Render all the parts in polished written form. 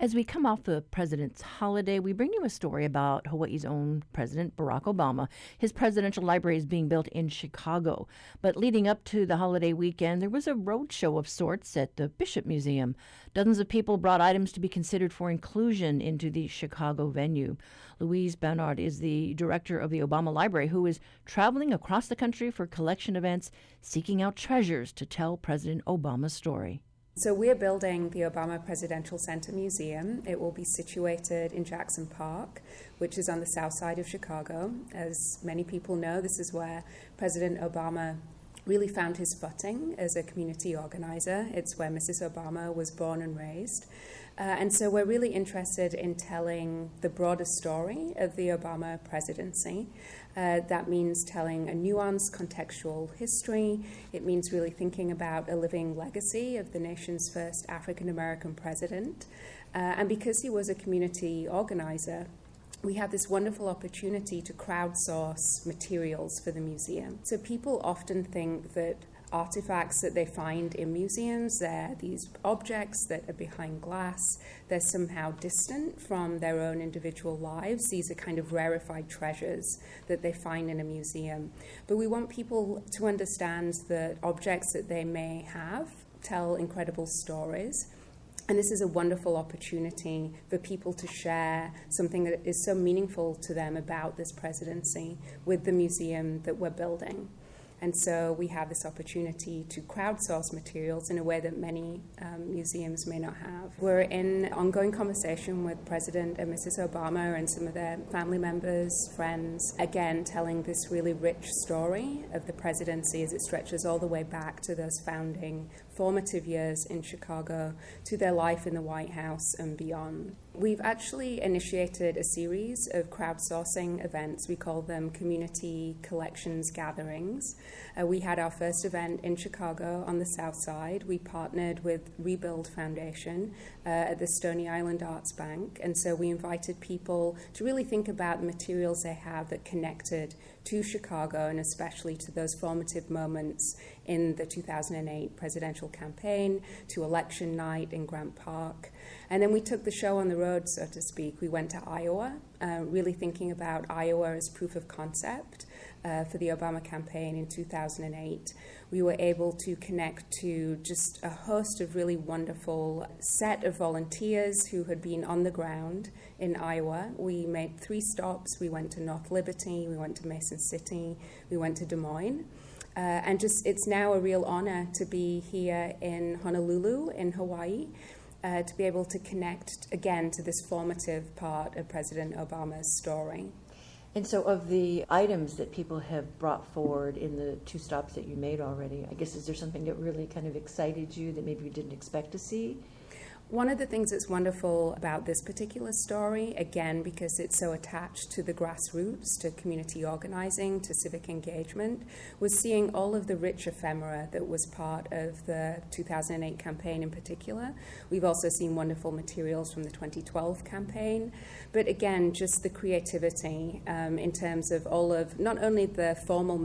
As we come off the president's holiday, we bring you a story about Hawaii's own President Barack Obama. His presidential library is being built in Chicago. But leading up to the holiday weekend, there was a roadshow of sorts at the Bishop Museum. Dozens of people brought items to be considered for inclusion into the Chicago venue. Louise Bernard is the director of the Obama Library, who is traveling across the country for collection events, seeking out treasures to tell President Obama's story. So we're building the Obama Presidential Center Museum. It will be situated in Jackson Park, which is on the south side of Chicago. As many people know, this is where President Obama really found his footing as a community organizer. It's where Mrs. Obama was born and raised. And so we're really interested in telling the broader story of the Obama presidency. That means telling a nuanced contextual history. It means really thinking about a living legacy of the nation's first African-American president. And because he was a community organizer, we have this wonderful opportunity to crowdsource materials for the museum. So people often think that artifacts that they find in museums, they're these objects that are behind glass, they're somehow distant from their own individual lives. These are kind of rarefied treasures that they find in a museum. But we want people to understand that objects that they may have tell incredible stories. And this is a wonderful opportunity for people to share something that is so meaningful to them about this presidency with the museum that we're building. And so we have this opportunity to crowdsource materials in a way that many museums may not have. We're in ongoing conversation with President and Mrs. Obama and some of their family members, friends, again, telling this really rich story of the presidency as it stretches all the way back to those founding formative years in Chicago, to their life in the White House and beyond. We've actually initiated a series of crowdsourcing events. We call them community collections gatherings. We had our first event in Chicago on the South Side. We partnered with Rebuild Foundation at the Stony Island Arts Bank. And so we invited people to really think about the materials they have that connected to Chicago and especially to those formative moments in the 2008 presidential campaign, to election night in Grant Park. And then we took the show on the road, so to speak. We went to Iowa, really thinking about Iowa as proof of concept for the Obama campaign in 2008. We were able to connect to just a host of really wonderful set of volunteers who had been on the ground in Iowa. We made 3 stops. We went to North Liberty, we went to Mason City, we went to Des Moines. And just it's now a real honor to be here in Honolulu in Hawaii, to be able to connect again to this formative part of President Obama's story. And so of the items that people have brought forward in the 2 stops that you made already, I guess, is there something that really kind of excited you that maybe you didn't expect to see? One of the things that's wonderful about this particular story, again, because it's so attached to the grassroots, to community organizing, to civic engagement, was seeing all of the rich ephemera that was part of the 2008 campaign in particular. We've also seen wonderful materials from the 2012 campaign. But again, just the creativity in terms of all of, not only the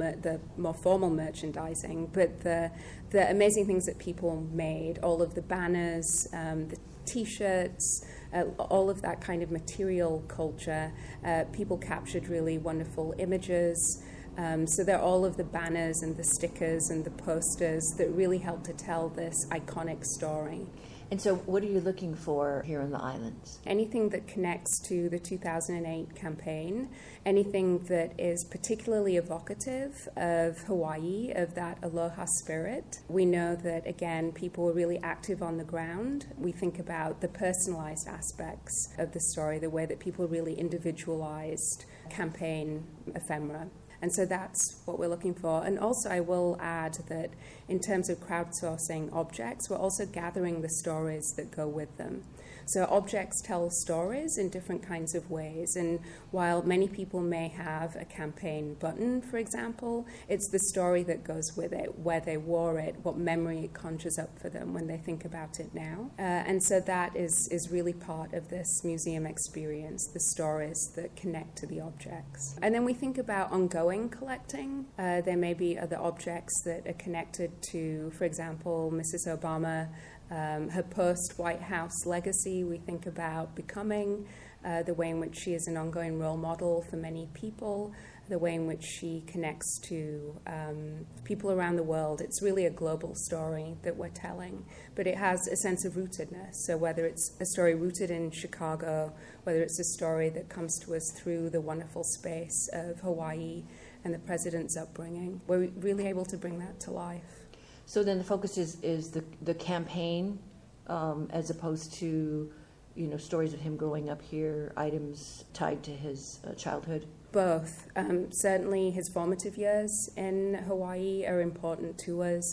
more formal merchandising, but the amazing things that people made, all of the banners, the T-shirts, all of that kind of material culture. People captured really wonderful images. So they're all of the banners and the stickers and the posters that really help to tell this iconic story. And so what are you looking for here on the islands? Anything that connects to the 2008 campaign, anything that is particularly evocative of Hawaii, of that aloha spirit. We know that, again, people were really active on the ground. We think about the personalized aspects of the story, the way that people really individualized campaign ephemera. And so that's what we're looking for. And also I will add that in terms of crowdsourcing objects, we're also gathering the stories that go with them. So objects tell stories in different kinds of ways. And while many people may have a campaign button, for example, it's the story that goes with it, where they wore it, what memory it conjures up for them when they think about it now. And so that is really part of this museum experience, the stories that connect to the objects. And then we think about ongoing collecting. There may be other objects that are connected to, for example, Mrs. Obama her post-White House legacy. We think about becoming, the way in which she is an ongoing role model for many people, the way in which she connects to people around the world. It's really a global story that we're telling, but it has a sense of rootedness. So whether it's a story rooted in Chicago, whether it's a story that comes to us through the wonderful space of Hawaii and the president's upbringing, we're really able to bring that to life. So then the focus is the campaign, as opposed to, stories of him growing up here, items tied to his childhood? Both. Certainly his formative years in Hawaii are important to us.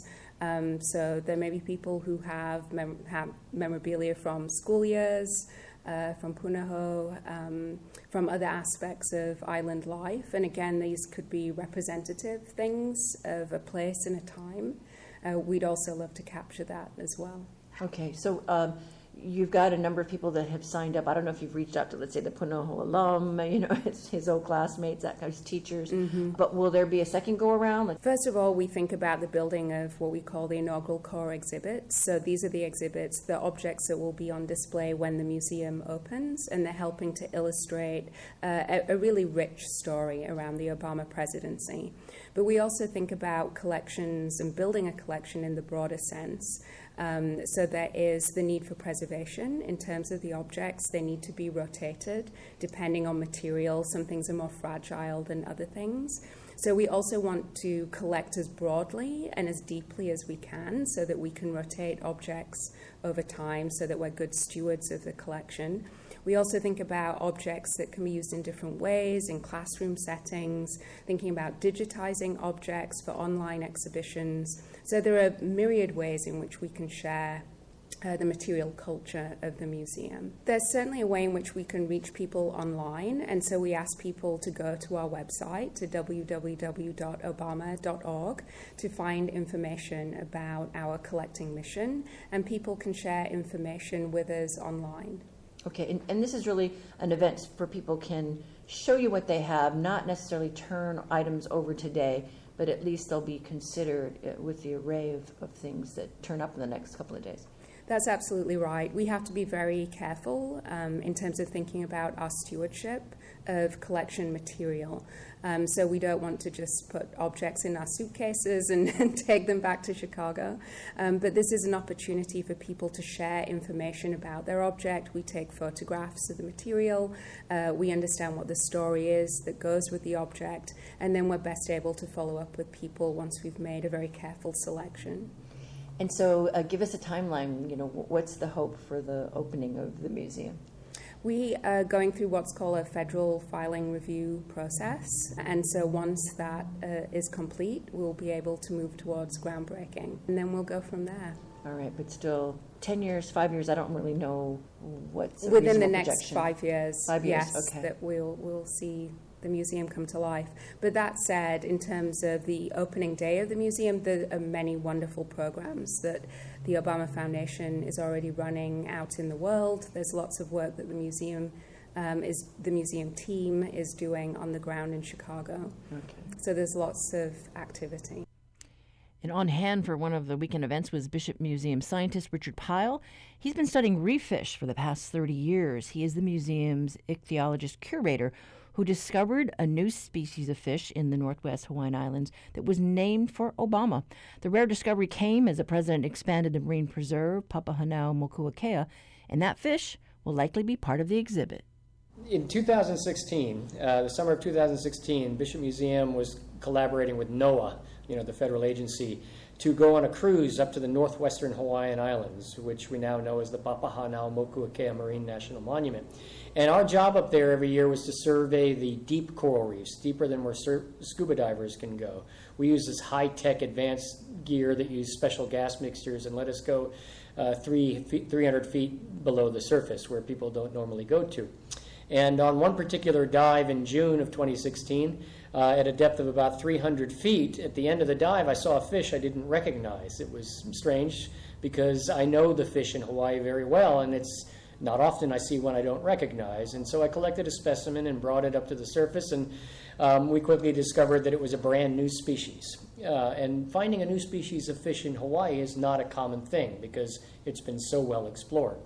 So there may be people who have memorabilia from school years, from Punahou, from other aspects of island life. And again, these could be representative things of a place and a time. We'd also love to capture that as well. Okay, so you've got a number of people that have signed up. I don't know if you've reached out to, let's say, the Punahou alum, his old classmates, that kind of teachers. Mm-hmm. But will there be a second go-around? First of all, we think about the building of what we call the inaugural core exhibits. So these are the exhibits, the objects that will be on display when the museum opens, and they're helping to illustrate a really rich story around the Obama presidency. But we also think about collections and building a collection in the broader sense. So there is the need for preservation in terms of the objects. They need to be rotated depending on material. Some things are more fragile than other things. So we also want to collect as broadly and as deeply as we can so that we can rotate objects over time so that we're good stewards of the collection. We also think about objects that can be used in different ways in classroom settings, thinking about digitizing objects for online exhibitions. So there are myriad ways in which we can share the material culture of the museum. There's certainly a way in which we can reach people online, and so we ask people to go to our website, to www.obama.org, to find information about our collecting mission, and people can share information with us online. Okay, and this is really an event where people can show you what they have, not necessarily turn items over today, but at least they'll be considered with the array of things that turn up in the next couple of days. That's absolutely right. We have to be very careful in terms of thinking about our stewardship of collection material. So we don't want to just put objects in our suitcases and take them back to Chicago. But this is an opportunity for people to share information about their object. We take photographs of the material. We understand what the story is that goes with the object. And then we're best able to follow up with people once we've made a very careful selection. And so give us a timeline, what's the hope for the opening of the museum? We are going through what's called a federal filing review process. And so once that is complete, we'll be able to move towards groundbreaking. And then we'll go from there. All right, but still 10 years, 5 years, I don't really know what's a within the next projection. 5 years. 5 years, yes, okay. That we'll see the museum come to life. But that said, in terms of the opening day of the museum, there are many wonderful programs that the Obama Foundation is already running out in the world. There's lots of work that the museum team is doing on the ground in Chicago. Okay. So there's lots of activity. And on hand for one of the weekend events was Bishop Museum scientist Richard Pyle. He's been studying reef fish for the past 30 years. He is the museum's ichthyologist curator who discovered a new species of fish in the Northwest Hawaiian Islands that was named for Obama. The rare discovery came as the president expanded the marine preserve, Papahanaumokuakea, and that fish will likely be part of the exhibit. In 2016, the summer of 2016, Bishop Museum was collaborating with NOAA, the federal agency, to go on a cruise up to the northwestern Hawaiian Islands, which we now know as the Papahanaumokuakea Marine National Monument. And our job up there every year was to survey the deep coral reefs, deeper than where scuba divers can go. We use this high-tech advanced gear that use special gas mixtures and let us go 300 feet below the surface, where people don't normally go to. And on one particular dive in June of 2016, at a depth of about 300 feet, at the end of the dive, I saw a fish I didn't recognize. It was strange because I know the fish in Hawaii very well, and it's not often I see one I don't recognize. And so I collected a specimen and brought it up to the surface, and we quickly discovered that it was a brand new species. And finding a new species of fish in Hawaii is not a common thing because it's been so well explored.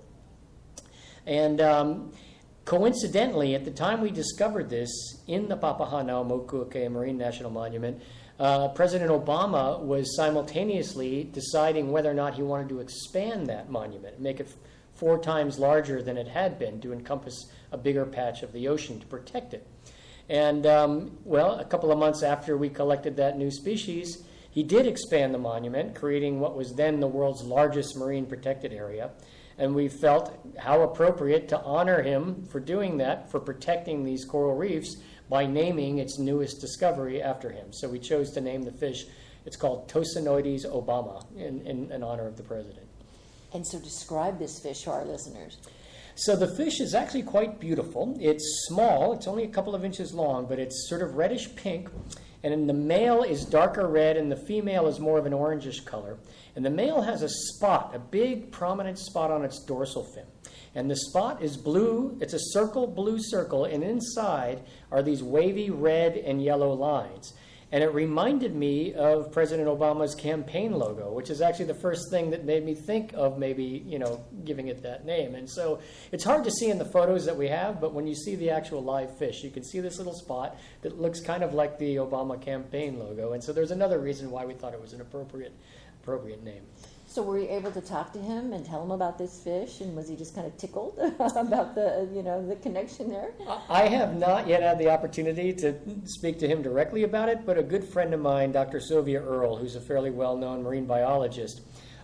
And coincidentally, at the time we discovered this in the Papahanaumokuakea Marine National Monument, President Obama was simultaneously deciding whether or not he wanted to expand that monument and make it 4 times larger than it had been to encompass a bigger patch of the ocean to protect it. And, well, a couple of months after we collected that new species, he did expand the monument, creating what was then the world's largest marine protected area. And we felt how appropriate to honor him for doing that, for protecting these coral reefs, by naming its newest discovery after him. So we chose to name the fish, it's called Tosinoides obama, in honor of the president. And so describe this fish to our listeners. So the fish is actually quite beautiful. It's small, it's only a couple of inches long, but it's sort of reddish pink. And then the male is darker red and the female is more of an orangish color. And the male has a spot, a big prominent spot on its dorsal fin. And the spot is blue, it's a blue circle, and inside are these wavy red and yellow lines. And it reminded me of President Obama's campaign logo, which is actually the first thing that made me think of maybe, giving it that name. And so it's hard to see in the photos that we have, but when you see the actual live fish, you can see this little spot that looks kind of like the Obama campaign logo. And so there's another reason why we thought it was an appropriate name. So were you able to talk to him and tell him about this fish, and was he just kind of tickled about the connection there? I have not yet had the opportunity to speak to him directly about it, but a good friend of mine, Dr. Sylvia Earle, who's a fairly well-known marine biologist,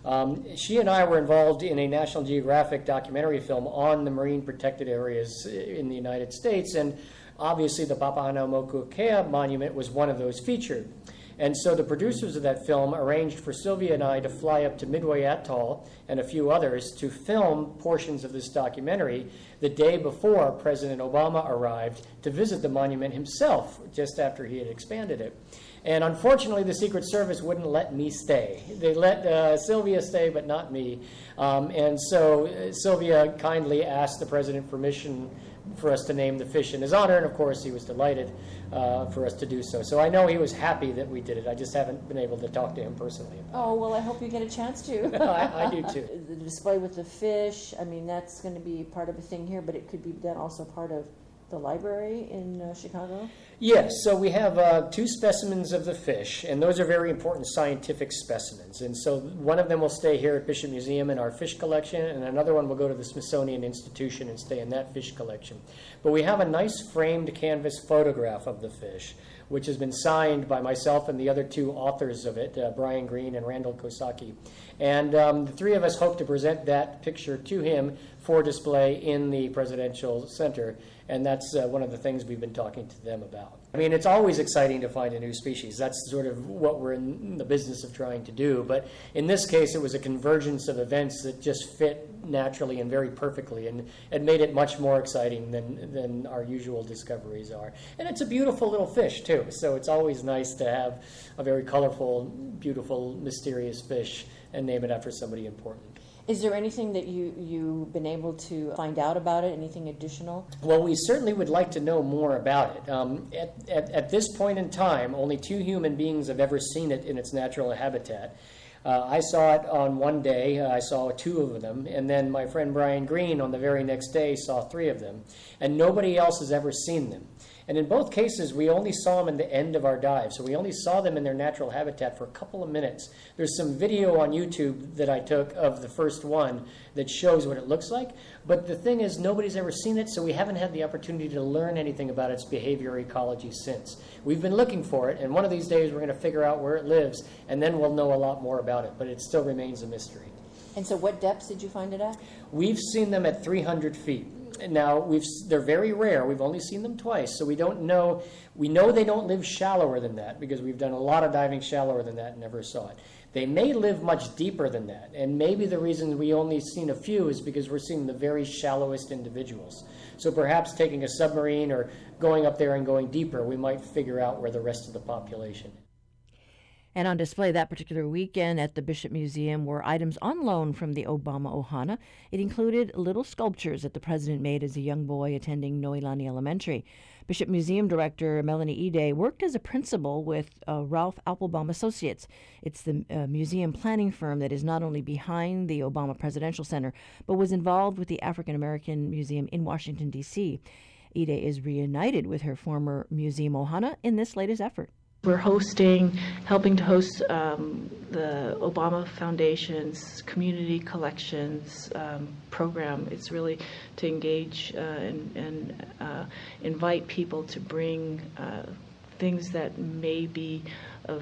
she and I were involved in a National Geographic documentary film on the marine protected areas in the United States, and obviously the Papahanaumokuakea Monument was one of those featured. And so the producers of that film arranged for Sylvia and I to fly up to Midway Atoll and a few others to film portions of this documentary the day before President Obama arrived to visit the monument himself, just after he had expanded it. And unfortunately, the Secret Service wouldn't let me stay. They let Sylvia stay, but not me. And so Sylvia kindly asked the president permission for us to name the fish in his honor, and of course he was delighted for us to do so. So I know he was happy that we did it. I just haven't been able to talk to him personally about it. Oh, well, I hope you get a chance to. I do too. The display with the fish, that's going to be part of a thing here, but it could be then also part of the library in Chicago? Yes, so we have 2 specimens of the fish, and those are very important scientific specimens. And so one of them will stay here at Bishop Museum in our fish collection, and another one will go to the Smithsonian Institution and stay in that fish collection. But we have a nice framed canvas photograph of the fish, which has been signed by myself and the other 2 authors of it, Brian Green and Randall Kosaki. And the 3 of us hope to present that picture to him for display in the Presidential Center, and that's one of the things we've been talking to them about. It's always exciting to find a new species. That's sort of what we're in the business of trying to do. But in this case, it was a convergence of events that just fit naturally and very perfectly, and it made it much more exciting than our usual discoveries are. And it's a beautiful little fish, too. So it's always nice to have a very colorful, beautiful, mysterious fish and name it after somebody important. Is there anything that you've been able to find out about it, anything additional? Well, we certainly would like to know more about it. At this point in time, only 2 human beings have ever seen it in its natural habitat. I saw it on one day, I saw 2 of them, and then my friend Brian Green on the very next day saw 3 of them, and nobody else has ever seen them. And in both cases, we only saw them in the end of our dive, so we only saw them in their natural habitat for a couple of minutes. There's some video on YouTube that I took of the first one that shows what it looks like, but the thing is, nobody's ever seen it, so we haven't had the opportunity to learn anything about its behavior or ecology since. We've been looking for it, and one of these days we're going to figure out where it lives, and then we'll know a lot more about it, but it still remains a mystery. And so what depths did you find it at? We've seen them at 300 feet. Now, they're very rare. We've only seen them twice, so we don't know. We know they don't live shallower than that because we've done a lot of diving shallower than that and never saw it. They may live much deeper than that, and maybe the reason we only seen a few is because we're seeing the very shallowest individuals. So perhaps taking a submarine or going up there and going deeper, we might figure out where the rest of the population is. And on display that particular weekend at the Bishop Museum were items on loan from the Obama Ohana. It included little sculptures that the president made as a young boy attending Noelani Elementary. Bishop Museum Director Melanie Ide worked as a principal with Ralph Applebaum Associates. It's the museum planning firm that is not only behind the Obama Presidential Center, but was involved with the African American Museum in Washington, D.C. Ide is reunited with her former museum Ohana in this latest effort. We're helping to host the Obama Foundation's community collections program. It's really to engage and invite people to bring things that may be of,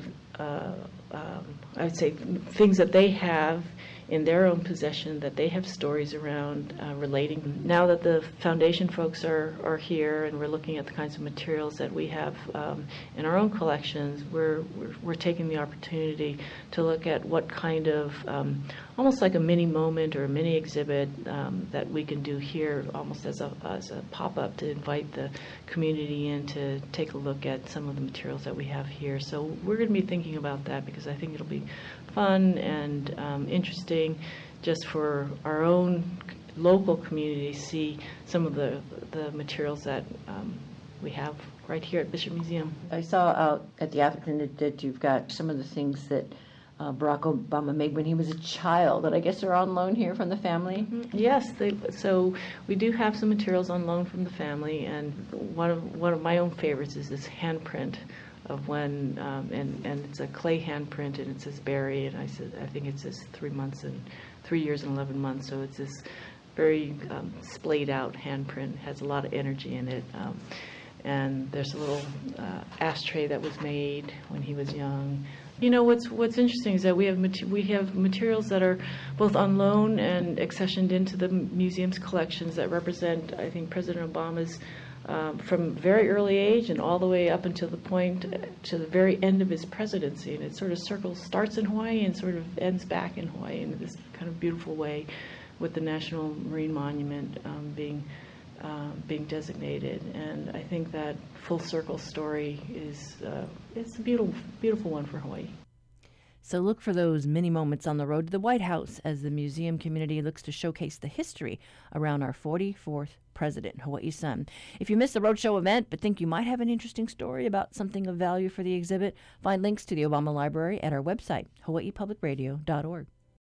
I would say, things that they have in their own possession that they have stories around relating. Now that the foundation folks are here and we're looking at the kinds of materials that we have in our own collections, we're taking the opportunity to look at what kind of almost like a mini moment or a mini exhibit that we can do here, almost as a pop-up to invite the community in to take a look at some of the materials that we have here. So we're going to be thinking about that because I think it'll be fun and interesting just for our own local community to see some of the materials that we have right here at Bishop Museum. I saw out at the afternoon that you've got some of the things that Barack Obama made when he was a child, that I guess are on loan here from the family? Mm-hmm. Yes, so we do have some materials on loan from the family, and one of my own favorites is this handprint of when, and it's a clay handprint, and it says Barry, and I think it says 3 years and 11 months, so it's this very splayed out handprint, has a lot of energy in it, and there's a little ashtray that was made when he was young. You know, what's interesting is that we have materials that are both on loan and accessioned into the museum's collections that represent, I think, President Obama's from very early age and all the way up until the point to the very end of his presidency, and it sort of starts in Hawaii and sort of ends back in Hawaii in this kind of beautiful way, with the National Marine Monument being designated. And I think that full circle story is it's a beautiful one for Hawaii. So look for those mini moments on the road to the White House as the museum community looks to showcase the history around our 44th president, Hawaii's son. If you missed the roadshow event but think you might have an interesting story about something of value for the exhibit, find links to the Obama Library at our website, hawaiipublicradio.org.